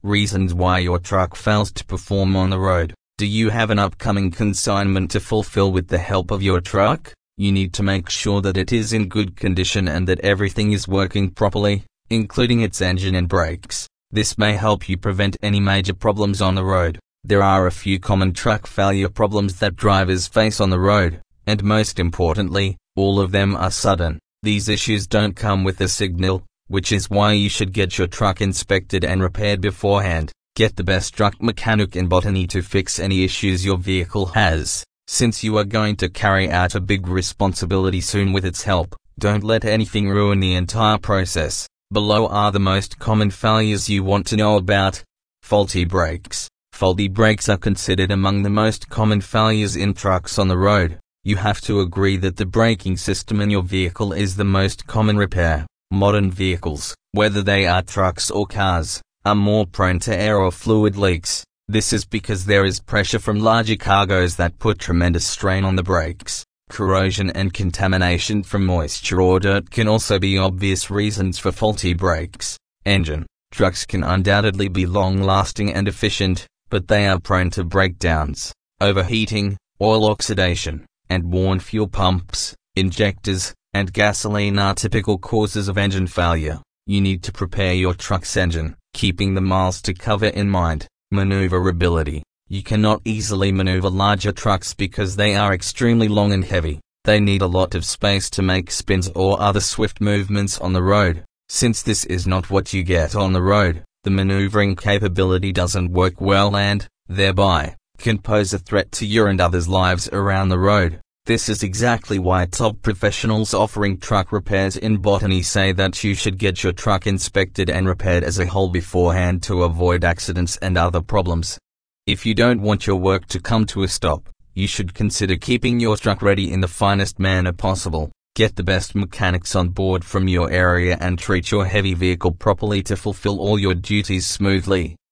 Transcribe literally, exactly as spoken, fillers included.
Reasons why your truck fails to perform on the road. Do you have an upcoming consignment to fulfill with the help of your truck? You need to make sure that it is in good condition and that everything is working properly, including its engine and brakes. This may help you prevent any major problems on the road. There are a few common truck failure problems that drivers face on the road, and most importantly, all of them are sudden. These issues don't come with a signal, which is why you should get your truck inspected and repaired beforehand. Get the best truck mechanic in Botany to fix any issues your vehicle has. Since you are going to carry out a big responsibility soon with its help, don't let anything ruin the entire process. Below are the most common failures you want to know about. Faulty brakes. Faulty brakes are considered among the most common failures in trucks on the road. You have to agree that the braking system in your vehicle is the most common repair. Modern vehicles, whether they are trucks or cars, are more prone to air or fluid leaks. This is because there is pressure from larger cargoes that put tremendous strain on the brakes. Corrosion and contamination from moisture or dirt can also be obvious reasons for faulty brakes. Engine. Trucks can undoubtedly be long-lasting and efficient, but they are prone to breakdowns, overheating, oil oxidation, and worn fuel pumps, injectors, and gasoline are typical causes of engine failure. You need to prepare your truck's engine, keeping the miles to cover in mind. Maneuverability. You cannot easily maneuver larger trucks because they are extremely long and heavy. They need a lot of space to make spins or other swift movements on the road. Since this is not what you get on the road, the maneuvering capability doesn't work well and, thereby, can pose a threat to your and others' lives around the road. This is exactly why top professionals offering truck repairs in Botany say that you should get your truck inspected and repaired as a whole beforehand to avoid accidents and other problems. If you don't want your work to come to a stop, you should consider keeping your truck ready in the finest manner possible. Get the best mechanics on board from your area and treat your heavy vehicle properly to fulfill all your duties smoothly.